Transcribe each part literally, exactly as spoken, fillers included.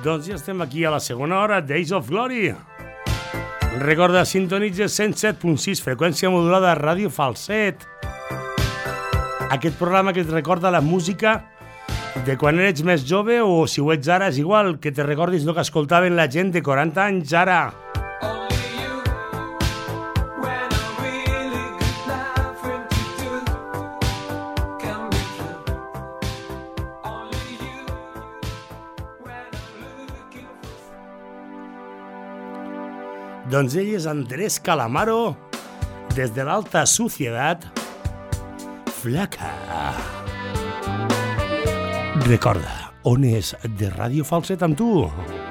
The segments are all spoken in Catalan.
Doncs ja estem aquí a la segona hora, Days of Glory. Recorda, sintonitzes cent set punt sis, freqüència modulada, Ràdio Falset. Aquest programa que et recorda la música de quan eres més jove, o si ho ets ara, és igual, que te recordis el que escoltaven la gent de quaranta anys ara. Doncs ell és Andrés Calamaro, des de l'alta societat, Flaca. Recorda, on és de Ràdio Falset amb tu?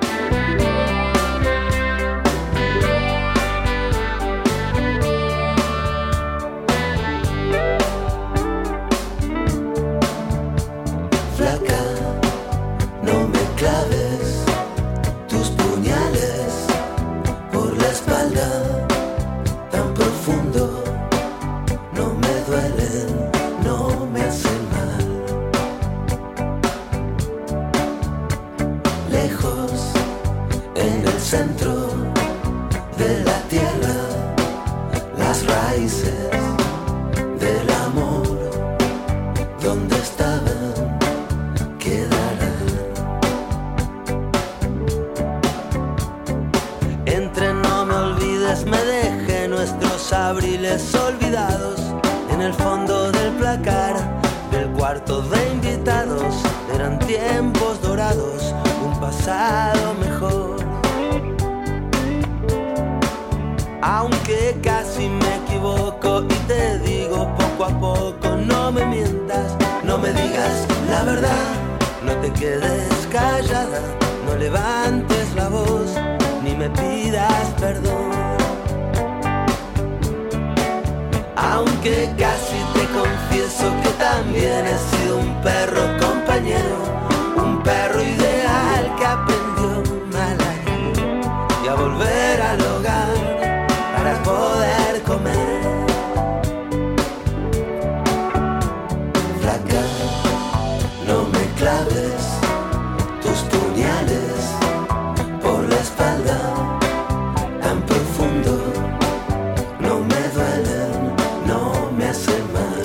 Flaca, no me claves tus puñales por la espalda tan profundo, no me duelen, no me hacen mal. Lejos, en el centro de la tierra, las raíces del amor, donde estaban, quedarán. Entre no me olvides, me dejé nuestros abriles olvidados en el fondo del placar del cuarto de invitados. Eran tiempos dorados, un pasado mejor. Aunque casi me equivoco y te digo poco a poco, no me mientas, no me digas la verdad, no te quedes callada, no levantes la voz, ni me pidas perdón. Aunque casi te confieso que también he sido un perro compañero, un perro ideal que aprendió mal a ir y a volver al hogar para poder comer. Flaca, no me claves tus puñales por la espalda tan profundo, no me duelen, no me hacen mal.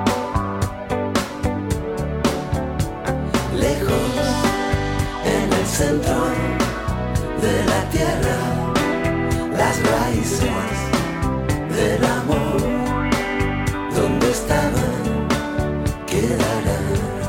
Lejos, en el centro de la tierra, las raíces del amor, donde estaban, quedarán.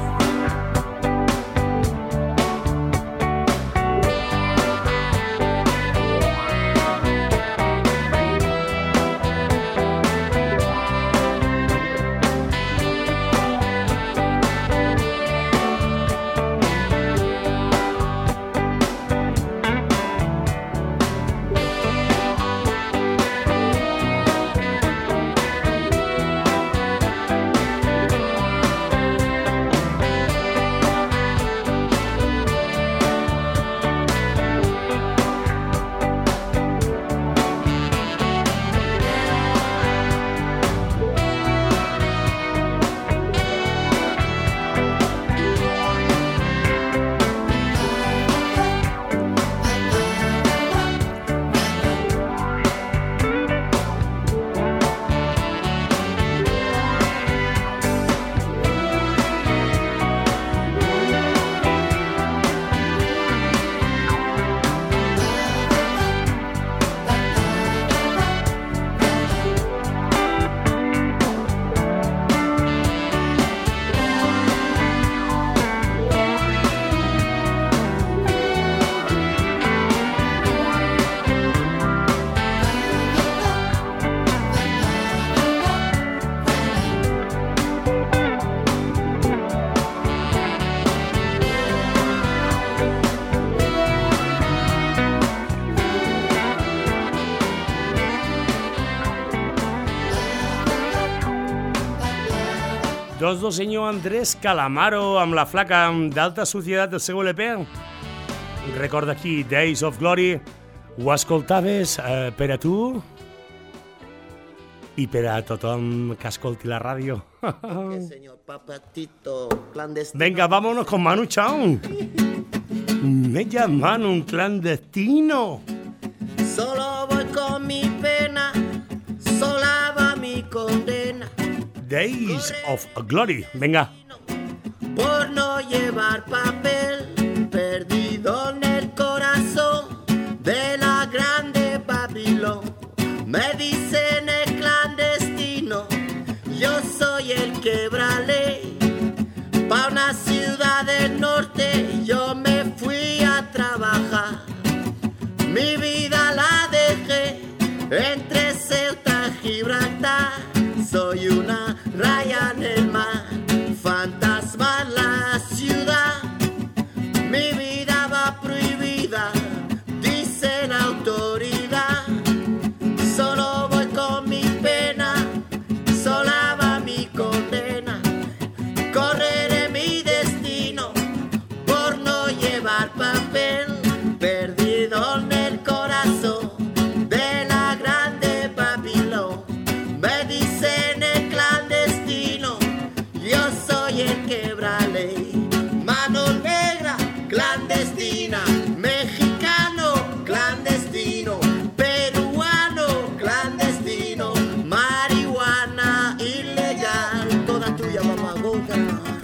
Doncs del senyor Andrés Calamaro amb la Flaca d'alta societat del seu L P. Recorda aquí, Days of Glory. Ho escoltaves eh, per a tu i per a tothom que escolti la ràdio. Venga, vámonos con Manu Chao. Mm. me llaman un clandestino. Solo voy con mi pena, sola va mi condena. Days of Glory, venga. Por no llevar papel, perdido en el corazón de la grande Babilón. Me dicen el clandestino, yo soy el quebraley. Pa' una ciudad del norte yo me fui a trabajar. Mi vida la dejé entre Ceuta y Gibraltar. Soy una raya en el mar, fantasma en la ciudad. Mi vida va prohibida, dice la autoridad. Solo voy con mi pena, sola va mi condena. Correré mi destino por no llevar papel, perdido en el corazón de la grande Babilón. Me dicen el clandestino, yo soy el quebraley. Mano negra, clandestina, mexicano, clandestino, peruano, clandestino, marihuana ilegal, toda tuya mamagota.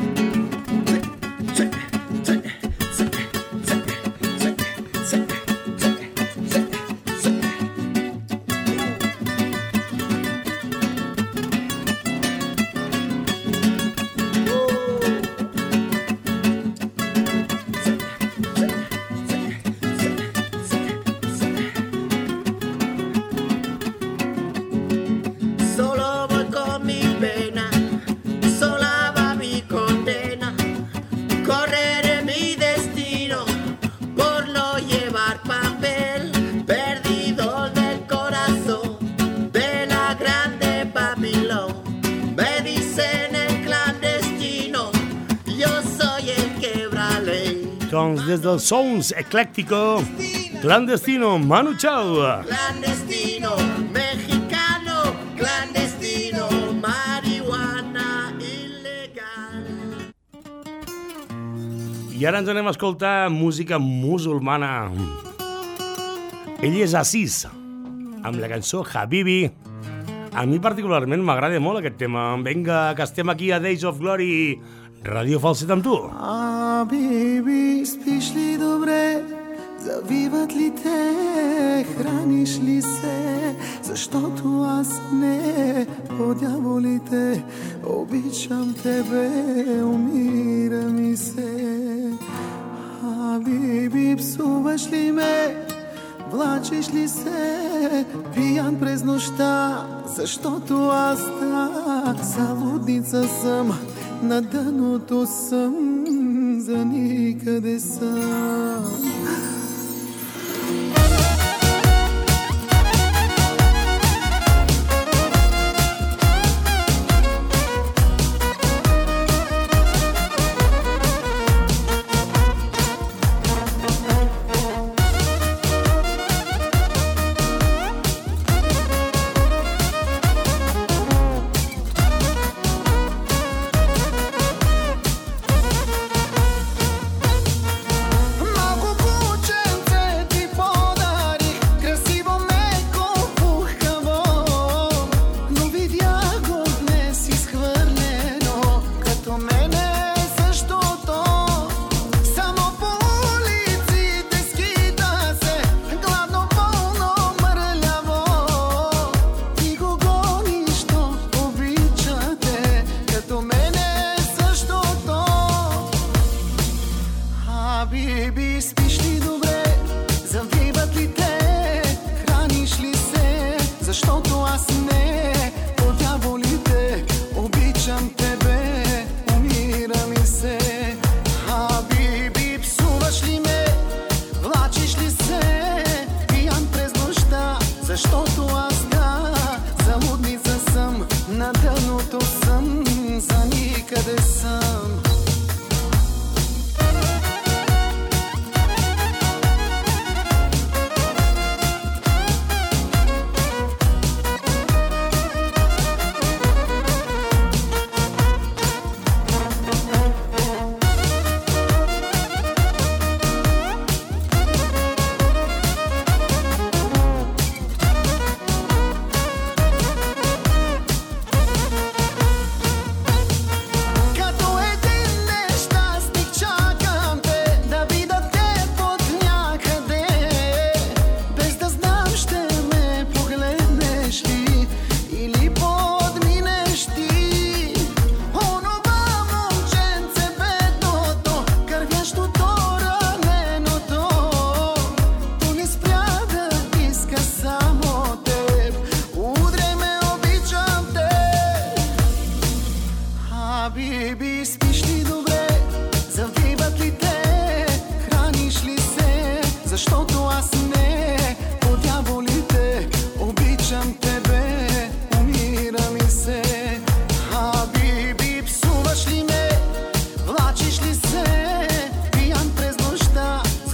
Solo voy con mi pena, sola va mi condena. Correré mi destino por no llevar papel, perdido del corazón de la grande Babilón. Me dicen el clandestino, yo soy el quebraley. Doncs des del Sounds eclèctico, clandestino, Manu Chao. Clandestino, mexicano, clandestino, marihuana ilegal. I ara ens anem a escoltar música musulmana. Ell és Assis, amb la cançó Habibi. A mi particularment m'agrada molt aquest tema. Vinga, que estem aquí a Days of Glory, Radio Falset amb tu. Habibi, spiš li dobre? Завиват ли те, храниш ли се? Защото аз не, по дяволите, обичам тебе, умира ми се. Хабиби, псуваш ли ме? Влачиш ли се? Пиян през нощта, защото аз да, залудница съм, на дъното съм, за никъде съм.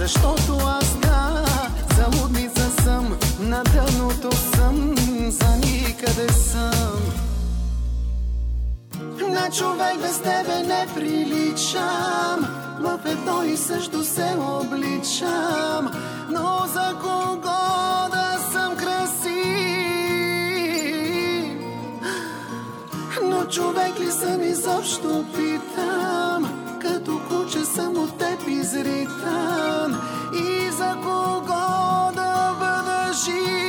Защото аз да, за лудница съм, на дъното съм, за никъде съм. На човек без тебе не приличам, в едно и също се обличам, но за кого да съм красив? Но човек ли съм изобщо питам, като куче съм от теб изритан, и за кого да бъда жив?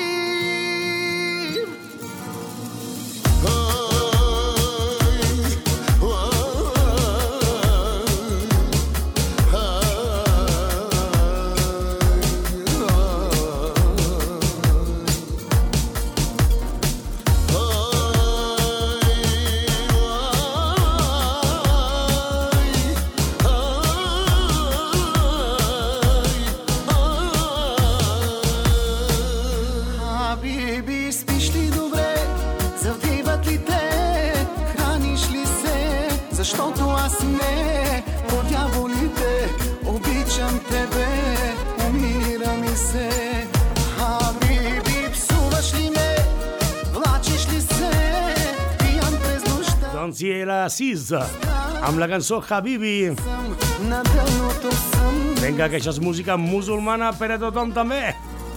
Защото аз не по дяволите обичам тебе, умира ми се. Хабиби, псуваш ли ме, влачиш ли се, пиян през нощта. Doncs si era sis, amb la cançó Habibi. На дъното съм. Vinga, que això és música musulmana per a tothom també.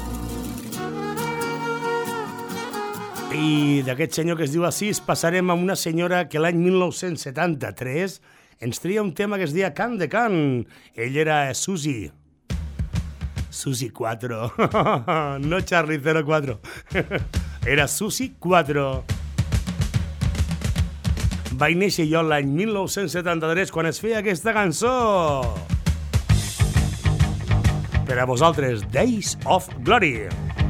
I d'aquest senyor que es diu Asís passarem a una senyora que l'any mil nou-cents setanta-tres ens tria un tema que es deia Can de Can. Ell era Susi. Susi quatre. No Charlie zero quatre. Era Susi quatre. Vaig néixer jo l'any mil nou-cents setanta-tres quan es feia aquesta cançó. Per a vosaltres, Days of Glory.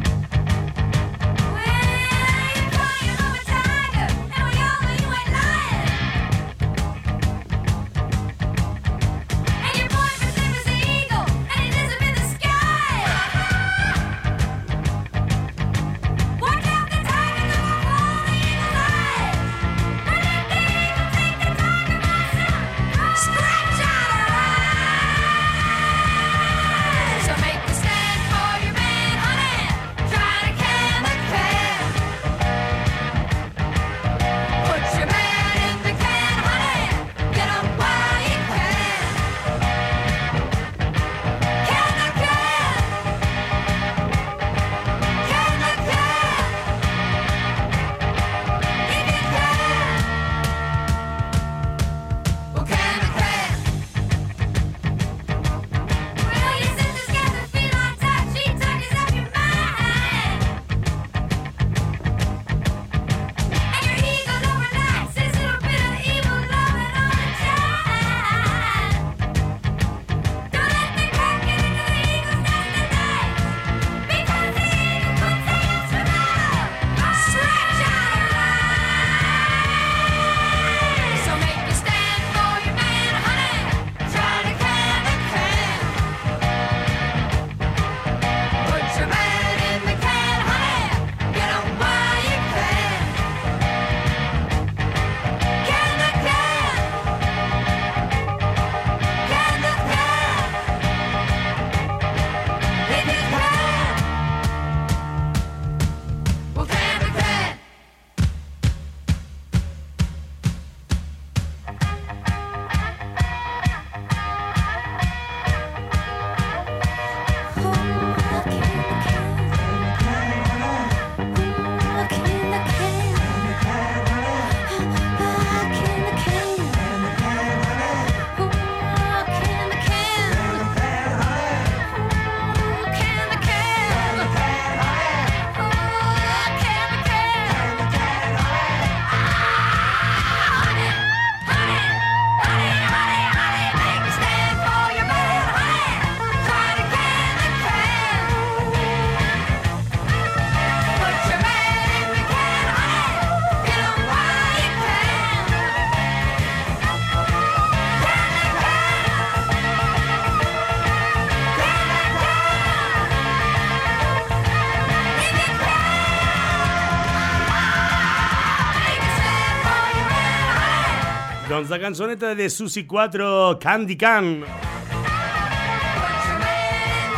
Doncs la cançoneta de Susi quatre, Candy Can.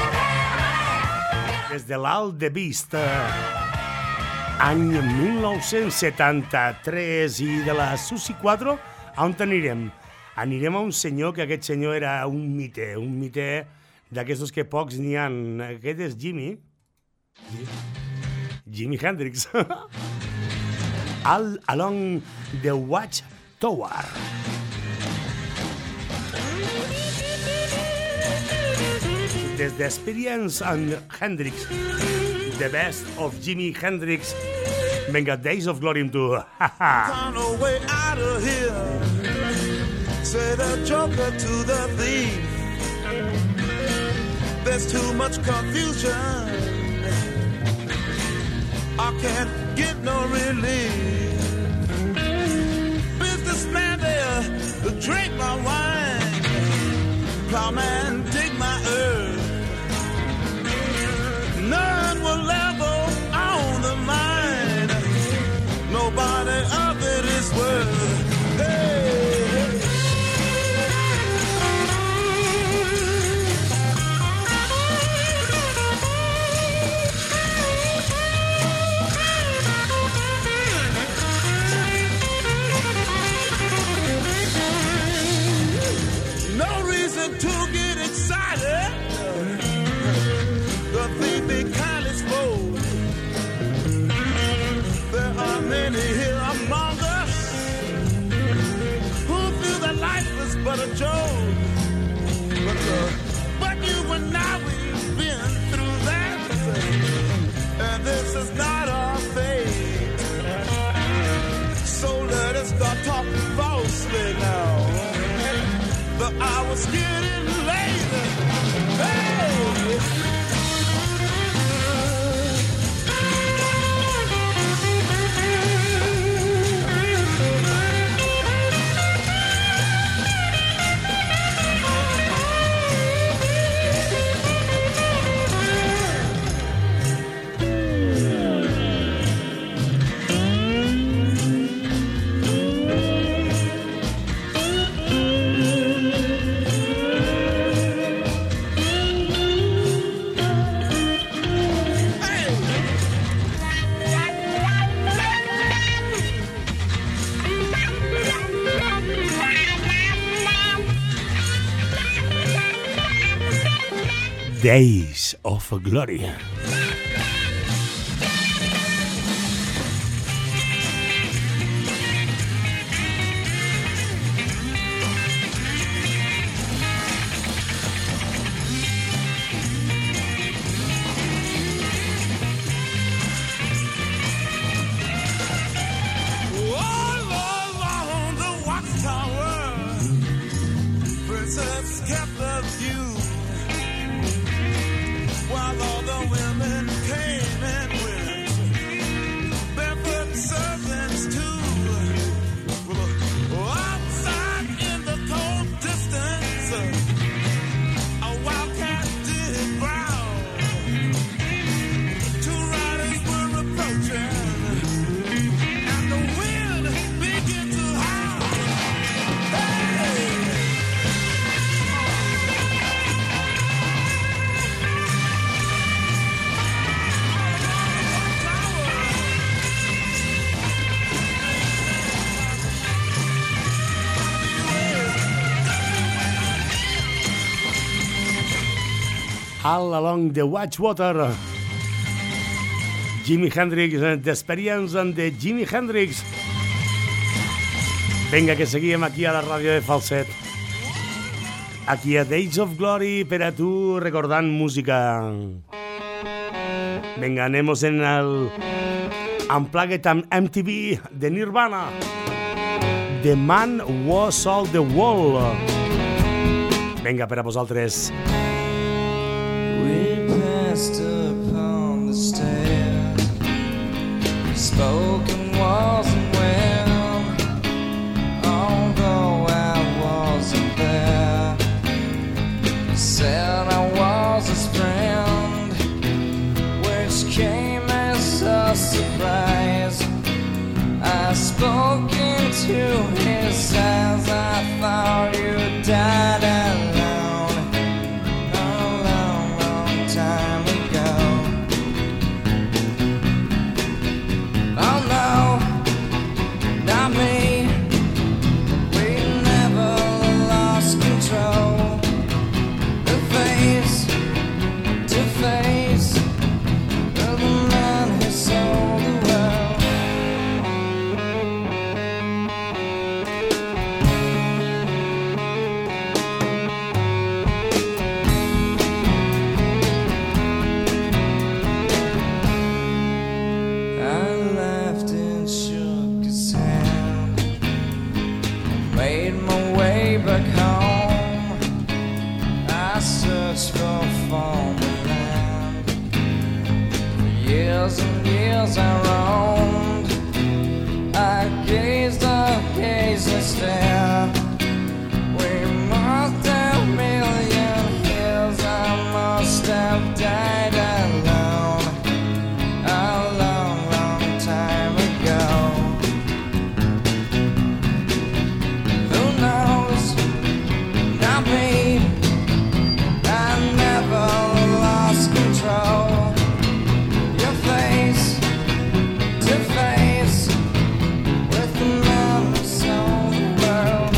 des de l'Alt de Vist, any mil nou-cents setanta-tres, i de la Susi quatre, a on anirem? Anirem a un senyor que aquest senyor era un mite, un mite d'aquestos que pocs n'hi ha. Aquest és Jimi. Jimi Hendrix. All Along the Watchtower. Des d'Experience and Hendrix, the best of Jimi Hendrix. Venga, Days of Glory to. Found a way out of here. Say the joker to the thief. There's too much confusion. I can't get no relief. Businessman there, drink my wine. Plowman, dig my earth. None will level on the mine. Nobody of it is worth. Hey. No reason to get excited. The thief be kindly spoke. There are many here among us who feel that life is but a joke. But, uh, but you and I, we've been through that. And this is not our fate. So let us start talking falsely now. The hour's getting late. Hey! Days of Glory. All Along the Watchtower. Jimi Hendrix, The Experience and the Jimi Hendrix. Venga, que seguim aquí a la ràdio de Falset. Aquí a Days of Glory per a tu, recordant música. Venga, anemos en el Unplugged amb M T V de Nirvana. The Man Was All the Wall. Venga, per a vosaltres. We passed upon the stair. Spoken wasn't well, although I wasn't there. Said I was his friend, which came as a surprise. I spoke into his eyes. I thought you died alone a long, long time ago. years and years I roamed. I gazed, I gazed and stared. We must have million years. I must have died alone a long, long time ago. Who knows? Not me. I never lost control. Your face to face with the man who sold the world.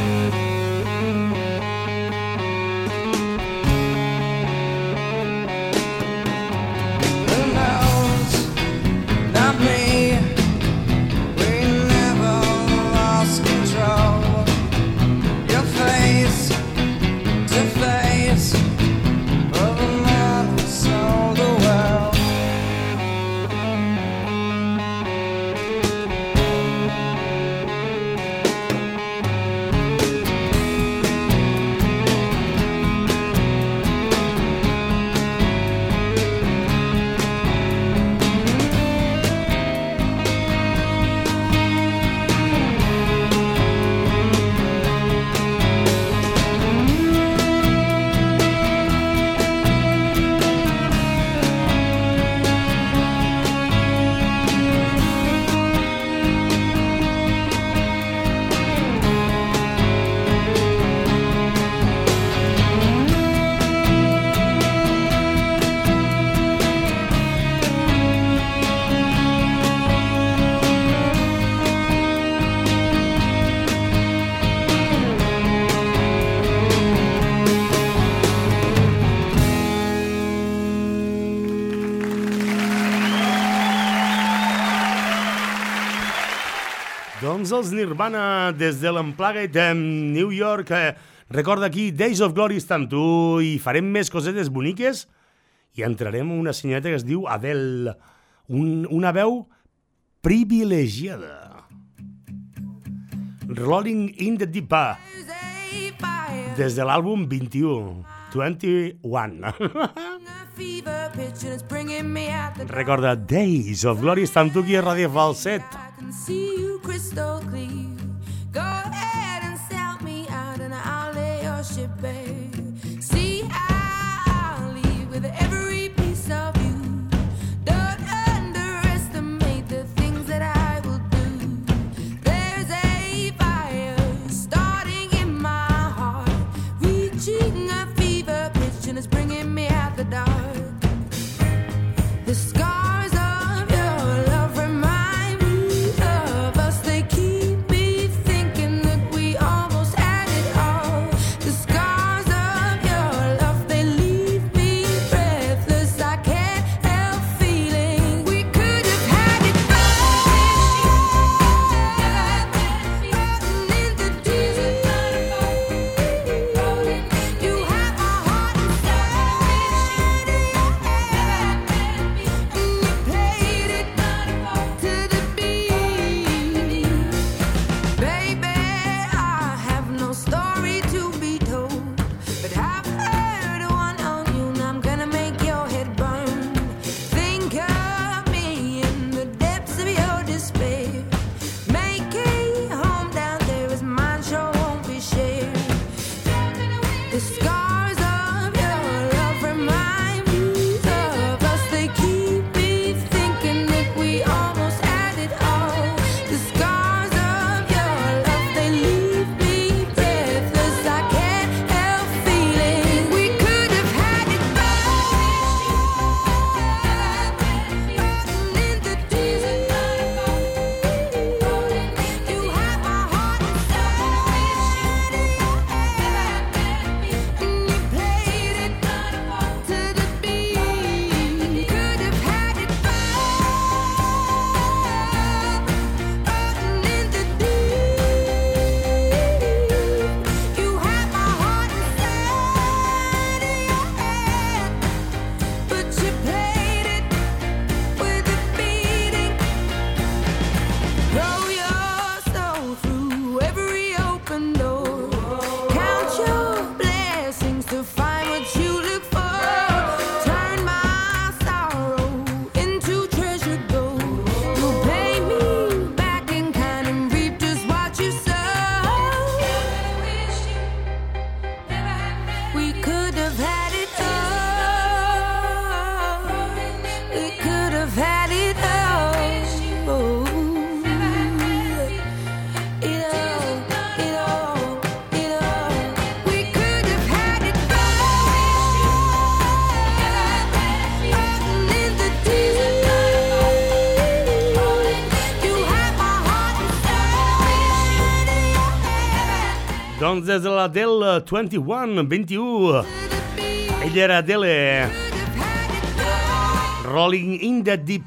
Who knows? Not me. We never lost control. Your face to face with the man who sold the world. Doncs els Nirvana des de l'Unplugged en New York. Eh, recorda aquí Days of Glory està amb tu i farem més cosetes boniques i entrarem en una senyoreta que es diu Adele, un, una veu privilegiada. Rolling in the Deep des de l'àlbum vint-i-u, vint-i-u. Recorda Days of Glory està amb tu aquí a Ràdio Falset. I can see you crystal clear. Go ahead and sell me out and I'll lay your ship bare. See, I'll leave with every piece of you. Don't underestimate the things that I will do. There's a fire starting in my heart, reaching a fever pitch and it's bringing me out the dark. The scars of your love remind me of us. They keep me thinking that we almost had it all. The scars of your love, they leave me breathless. I can't help feeling we could have had it all. In the deep, you have my heart inside. Doncs des de la del vint i u, vint i u, ella era Adele, Rolling in the Deep.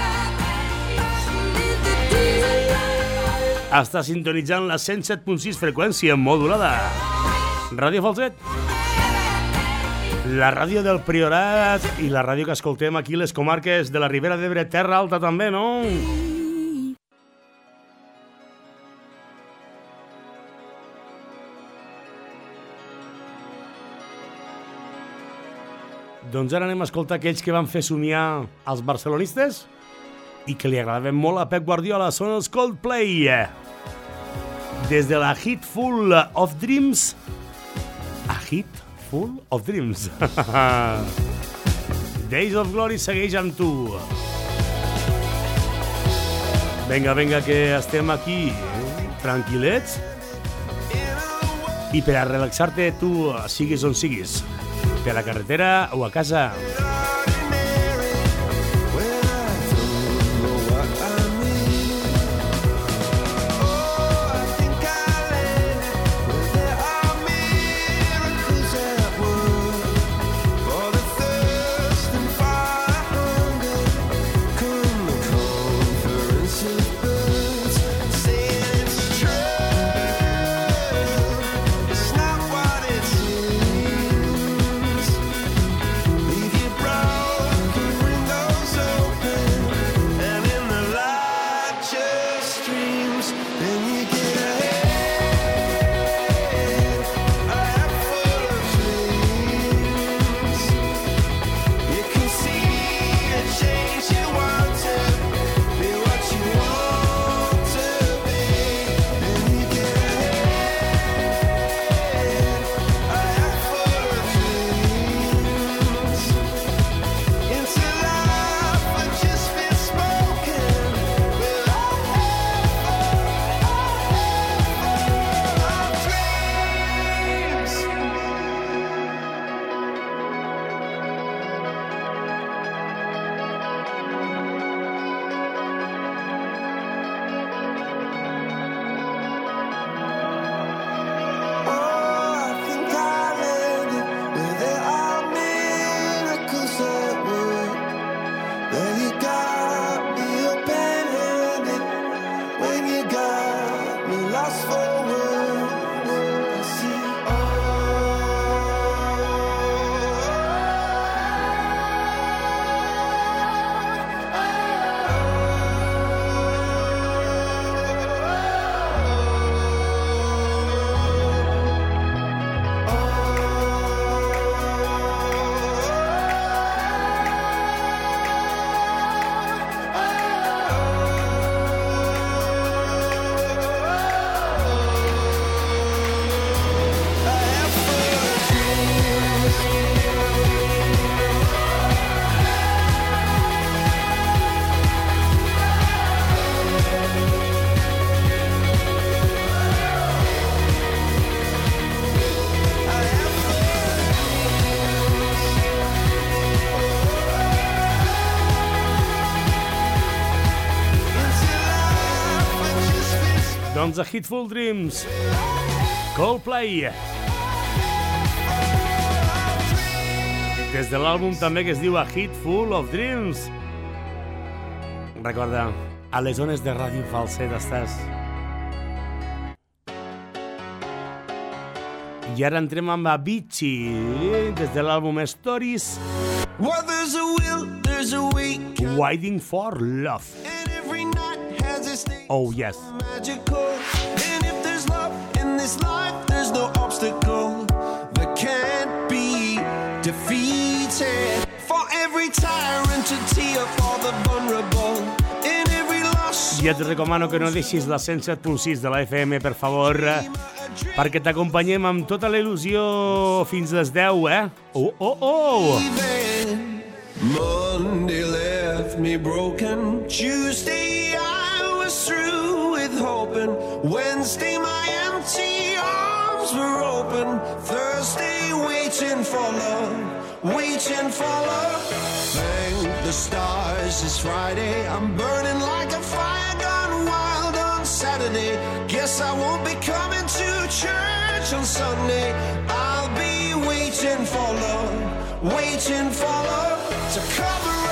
Està sintonitzant la cent set punt sis freqüència modulada. Ràdio Falset, la ràdio del Priorat i la ràdio que escoltem aquí les comarques de la Ribera d'Ebre, Terra Alta també, no? Doncs ara anem a escoltar aquells que van fer somiar als barcelonistes i que li agradaven molt a Pep Guardiola. Són els Coldplay. Des de la hit Full of Dreams a hit Full of Dreams. Days of Glory segueix amb tu. Vinga, vinga, que estem aquí, eh? Tranquil·lets. I per a relaxar-te, tu siguis on siguis, per a la carretera o a casa. Doncs a Hitful Dreams, Coldplay. Des de l'àlbum també que es diu A Hit Full of Dreams. Recorda, a les zones de Ràdio Falset estàs. I ara entrem amb Avicii, des de l'àlbum Stories. Well, there's a will, there's a way. Waiting for Love. And every night has its day. Oh, yes. Magical. And if there's love in this life, there's no obstacle that can't be defeated. For every tyrant to tear for the vulnerable. In every loss. I et recomano que no deixis la cent set punt sis de la F M, per favor, perquè t'acompanyem amb tota la il·lusió fins les deu, eh? Oh, oh, oh! Monday left me broken. Tuesday I was through with hoping. Wednesday my empty arms were open. Thursday waiting for love, waiting for love. Thank the stars it's Friday. I'm burning like a fire gone wild on Saturday. Guess I won't be coming to church church on Sunday. I'll be waiting for love, waiting for love to come around.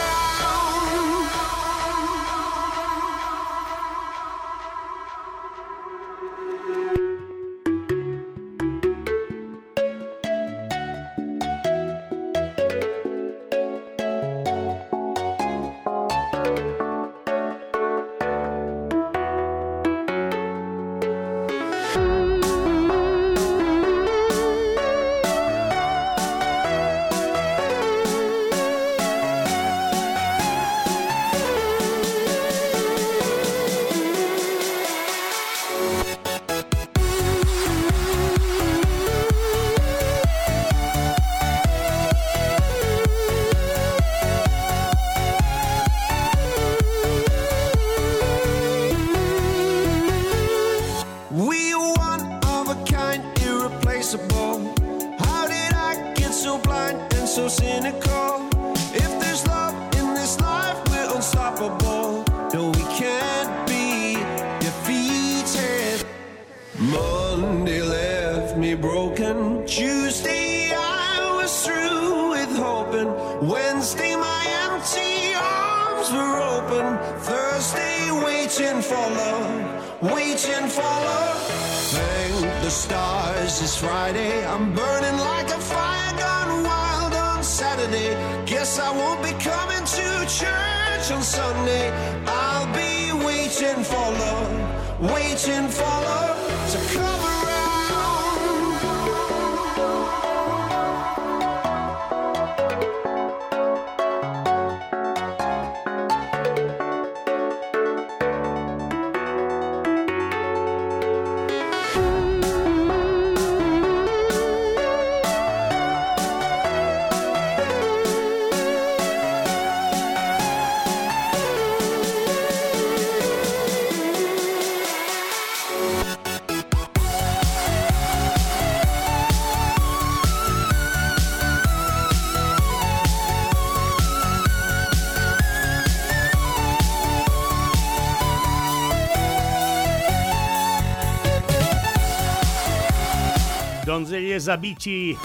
Doncs ell és Avicii,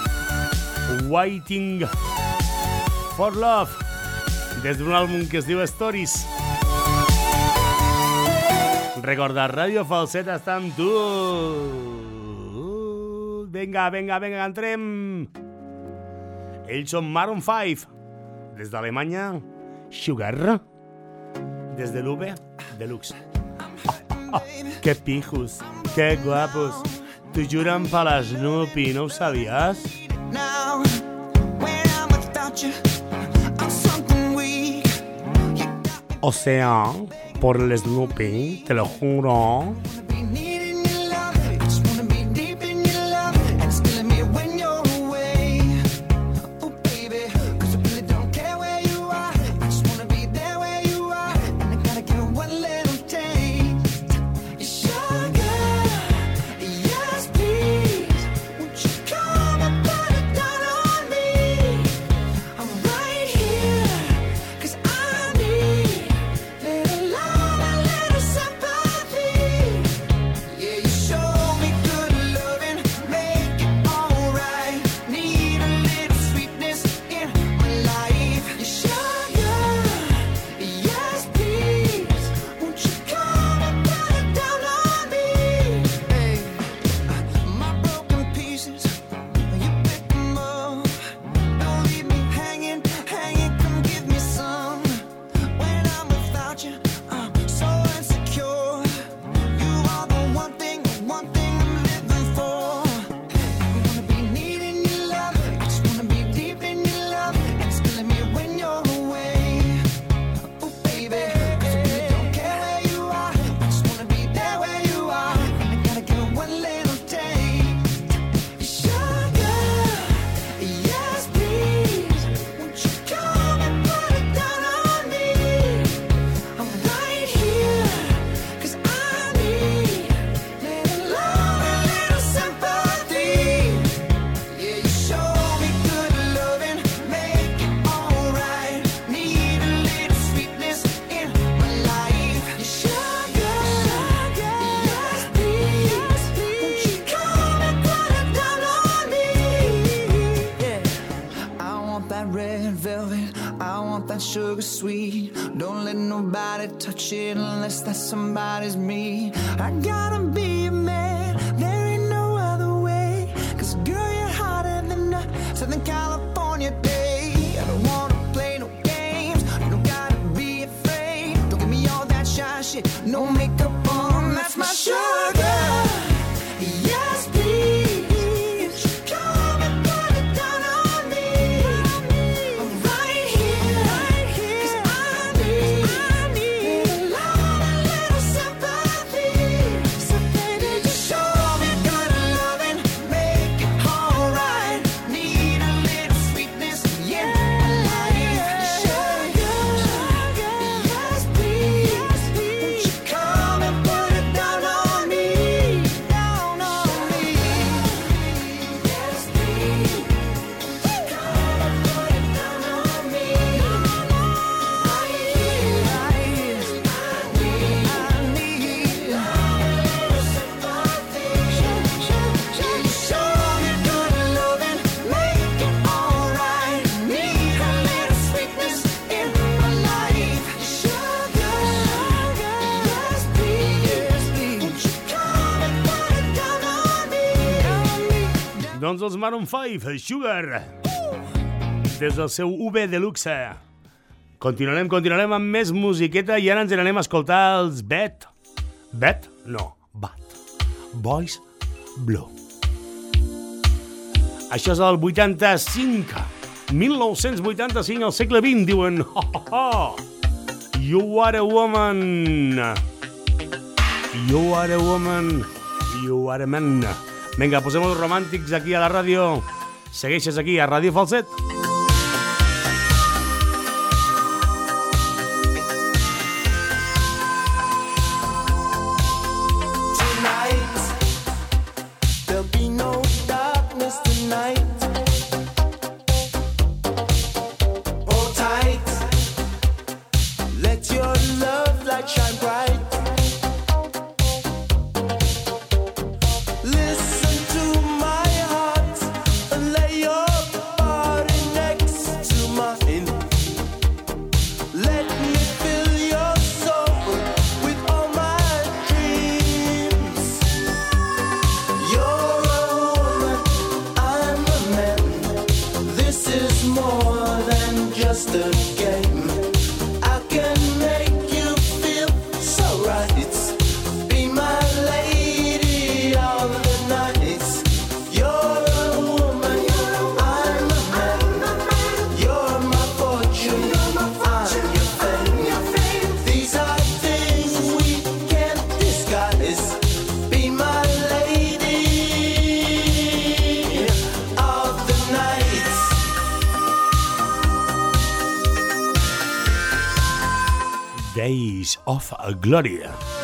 Waiting for Love, des d'un àlbum que es diu Stories. Recorda, Ràdio Falset està amb tu. Vinga, vinga, vinga, entrem. Ells són Maroon five. Des d'Alemanya, Sugar. Des de l'U V, Deluxe. Oh, oh, que pijos, que guapos. T'ho juren per la Snoopy, no ho sabies? O sea, por el Snoopy, te lo juro. Sympathy. red velvet. I want that sugar sweet. Don't let nobody touch it unless that somebody's me. I gotta be a man, there ain't no other way. Cause girl, you're hotter than a Southern California day. I don't wanna play no games, you don't gotta be afraid. Don't give me all that shy shit, no makeup on, that's my sugar. Yes, please. Doncs els Maroon five, Sugar, des del seu U V Deluxe. Continuarem, continuarem amb més musiqueta i ara ens n'anem a escoltar els Bad. Bad? No, Bad Boys Blue. Això és el vuitanta-cinc, mil nou-cents vuitanta-cinc, al segle vint, diuen ho, ho, ho. You are a woman, you are a woman, you are a man. Vinga, posem els romàntics aquí a la ràdio. Segueixes aquí a Ràdio Falset. Days of Glory.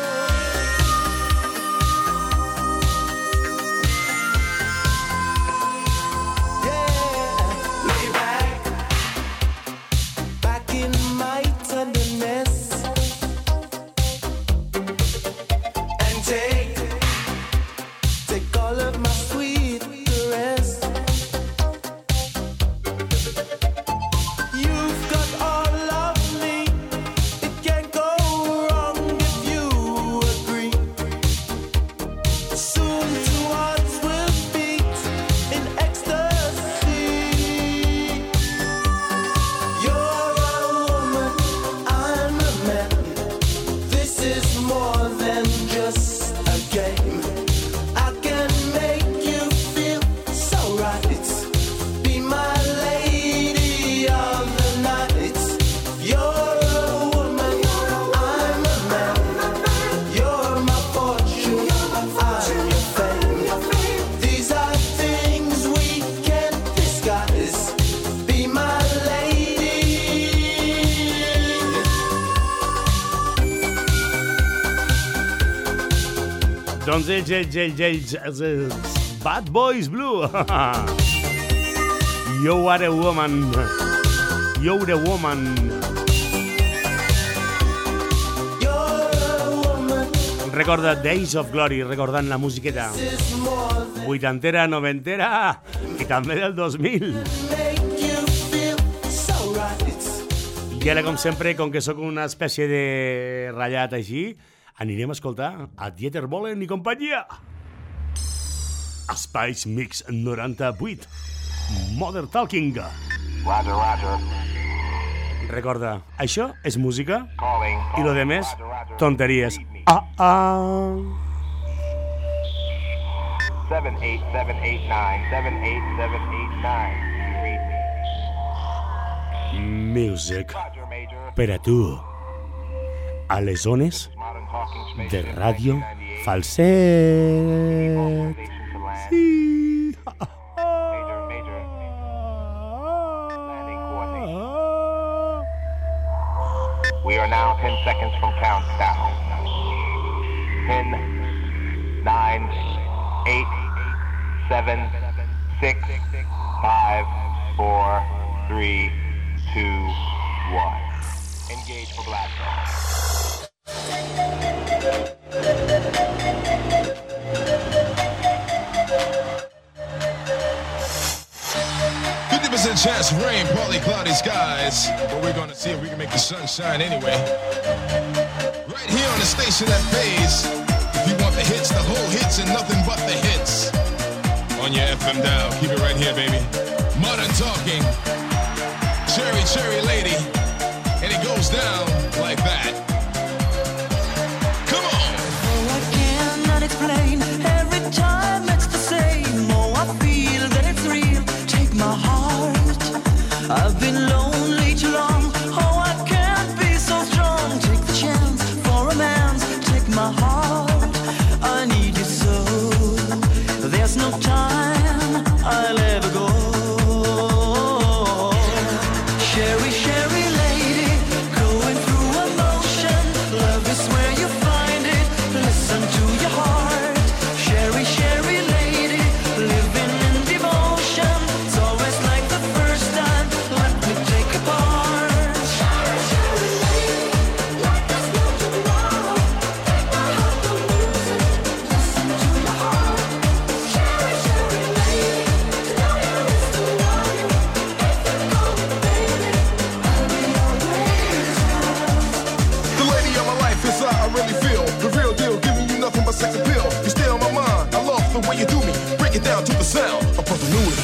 Doncs ells, ells, ells, ells, els, els Bad Boys Blue. You are a woman. You're a woman. Recorda Days of Glory, recordant la musiqueta vuitantera, noventera i també del dos mil. I ara, com sempre, com que sóc una espècie de ratllat així, anirem a escoltar a Dieter Bohlen i companyia. Spice Mix noranta-vuit. Modern Talking. Roger, roger. Recorda, això és música Calling, i lo calling, demés, roger, roger. tonteries. Read me. Ah, ah. seven eight seven eight nine, seven eight seven eight nine. Read me. Music Roger, Major. per a tu. A les zones Modern Talking de Spaceship Ràdio nineteen ninety-eight. Falset. Authorization to land. Sí. Major, Major. Landing coordination. We are now ten seconds from countdown. ten, nine, eight, seven, six, five, four, three, two, one. Engage for blast off. fifty percent chance of rain, partly cloudy skies. But we're gonna see if we can make the sun shine anyway. Right here on the station that pays. If you want the hits, the whole hits, and nothing but the hits. On your F M dial, keep it right here, baby. Modern Talking. Cherry, cherry lady. And it goes down like that. Come on! Oh, I cannot explain. Every time it's the same. Oh, I feel that it's real. Take my heart. I've been lonely too long. Oh, I can't be so strong. Take the chance for romance. Take my heart. I need you so. There's no time I'll ever go. Sherry, Sherry lady, going through emotion. Love is where you find it. Listen to your heart. Sherry, Sherry lady, living in devotion. It's always like the first time. Let me take a part. Sherry, Sherry lady, like there's no tomorrow. Take my heart, don't lose it. Listen to your heart. Sherry, Sherry lady, to know you is to know you. If you go, baby, I'll be always yours. The lady of my life is how I really feel. The real deal, giving you nothing but sex appeal. You stay on my mind. I love the way you do me. Break it down to the sound of Brother Louie.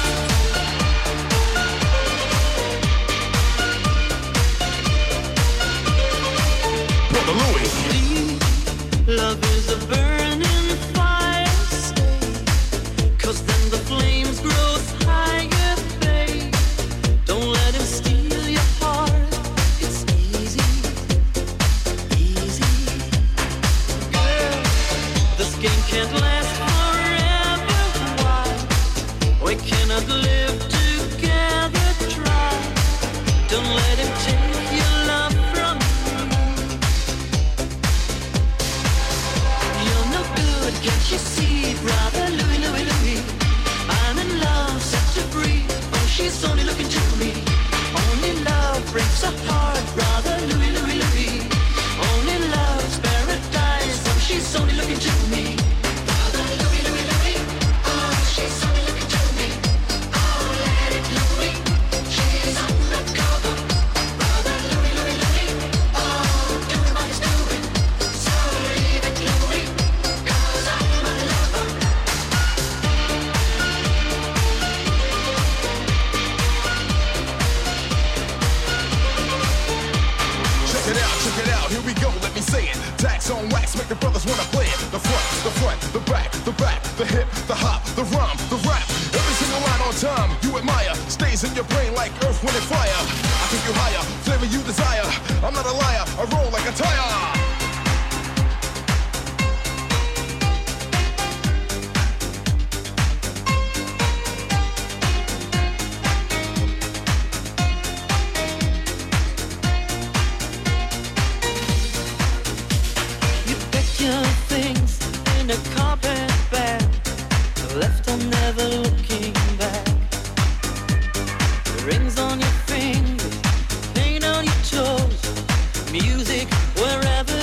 Brother Louie. Love is a burning fire, stay. Cause then the flames grow higher, babe. Don't let him steal your heart. It's easy, easy. Girl, this game can't last forever. Why? We cannot live together, try. Don't let him take your love from you. You're no good, can't you see, brother Louie, Louie, Louie? I'm in love, set to free. Oh, she's only looking to me. Only love breaks a heart, brother Louie, Louie, Louie. Only love's paradise. Oh, she's only looking to me. Brother Louie, Louie, Louie. Oh, she's only looking to me. Oh, let it Louie. She's undercover. Brother Louie, Louie, Louie. Oh, doing what he's doing. So leave it Louie. Cause I'm a lover. Check it out, check it out, here we go, let me say it. Tax on wax, make the brothers wanna play it. The front, the front, the back, the back, the hip, the hop, the rhyme, the rap. Every single line on time, you admire. Stays in your brain like earth, wind, and fire. I take you higher, flavor you desire. I'm not a liar, I roll like a tire. You picked your things in a carpet bag, left on never looking back. Rings on your fingers, paint on your toes, music wherever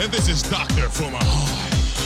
and this is Doctor for My Heart.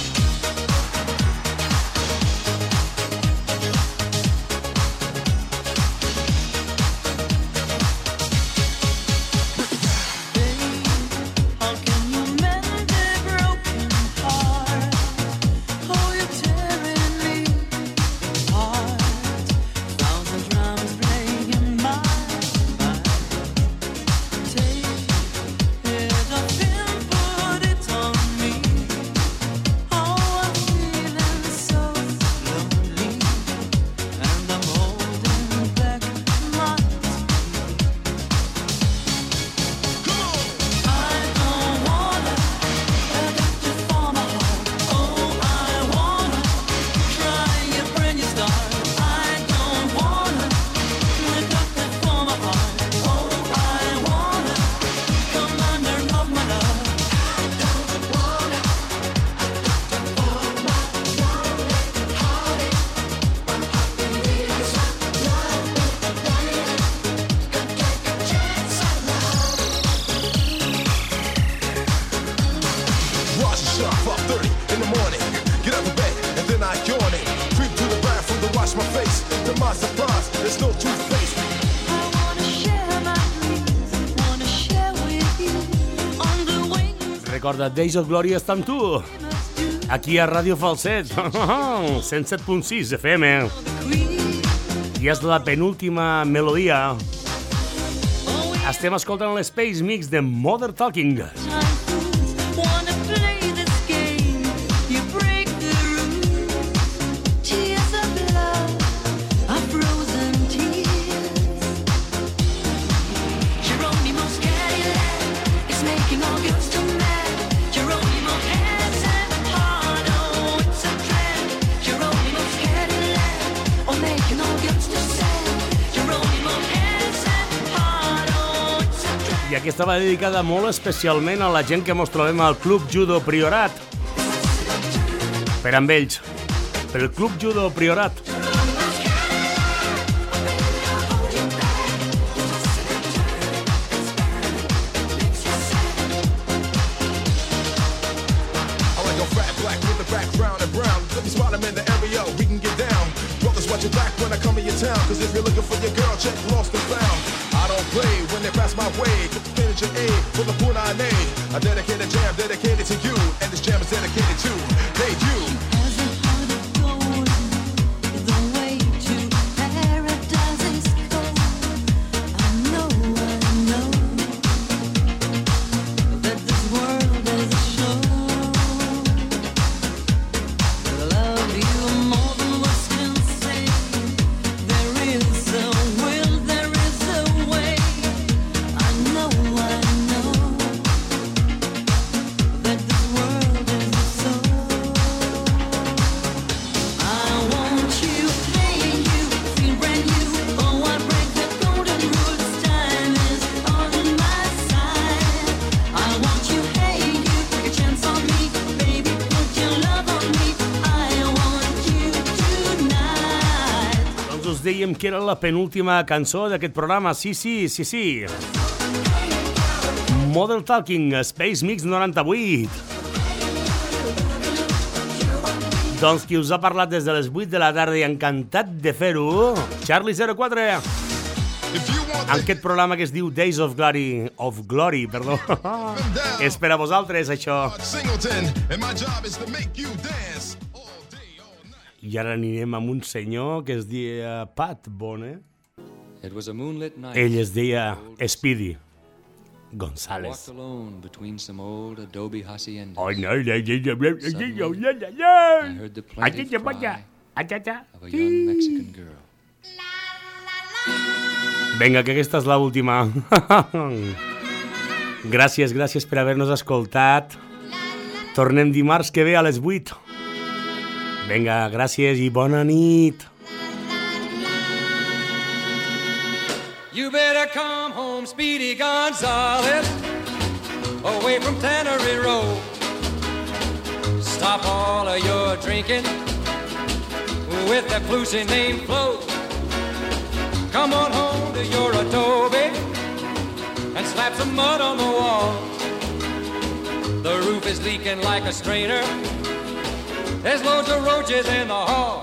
Recorda, Days of Glory està amb tu, aquí a Ràdio Falset, cent set punt sis F M. I és la penúltima melodia. Estem escoltant l'Space Mix de Modern Talking. I aquesta va dedicada molt especialment a la gent que mos trobem al Club Judo Priorat. Per amb ells, per el Club Judo Priorat. Cause if you're looking for your girl, check Lost and Found. I don't play when they pass my way. Finish your aid for the Punane. A dedicated jam dedicated to you, and this jam is dedicated to they you. Dèiem que era la penúltima cançó d'aquest programa. Sí, sí, sí, sí. Modern Talking, Space Mix noranta-vuit. Doncs qui us ha parlat des de les vuit de la tarda i encantat de fer-ho, Charlie zero quatre. En aquest programa que es diu Days of Glory, of Glory, perdó. És per a vosaltres, això. I ara anirem amb un senyor que es deia Pat Boone. Ell es deia Speedy González. Oh, no, Vinga, que aquesta és l'última. Gràcies, gràcies per haver-nos escoltat. Tornem dimarts que ve a les vuit. Vinga, gràcies i bona nit. You better come home, Speedy Gonzales, away from Tannery Road. Stop all of your drinking with that flusy name Flo. Come on home to your adobe and slap some mud on the wall. The roof is is leaking like a strainer. There's loads of roaches in the hall.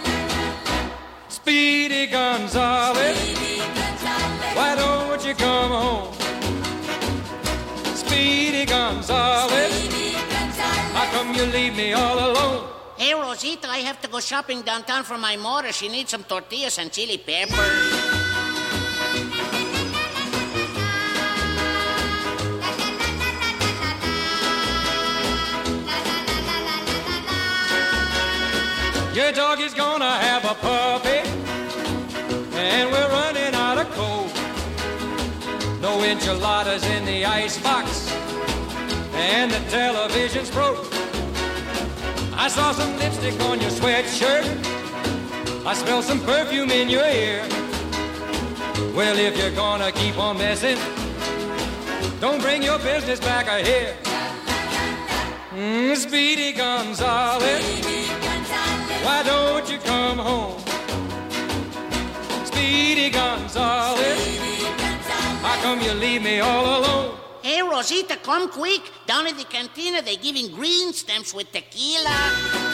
Speedy Gonzales, why don't you come home? Speedy Gonzales, how come you leave me all alone? Hey, Rosita, I have to go shopping downtown for my mother. She needs some tortillas and chili peppers. Your dog is gonna have a puppy, and we're running out of coal. No enchiladas in the icebox, and the television's broke. I saw some lipstick on your sweatshirt. I smell some perfume in your ear. Well, if you're gonna keep on messing, don't bring your business back here. Mm, Speedy Gonzales, why don't you come home? Speedy Gonzales, how come you leave me all alone? Hey, Rosita, come quick. Down at the cantina, they're giving green stamps with tequila.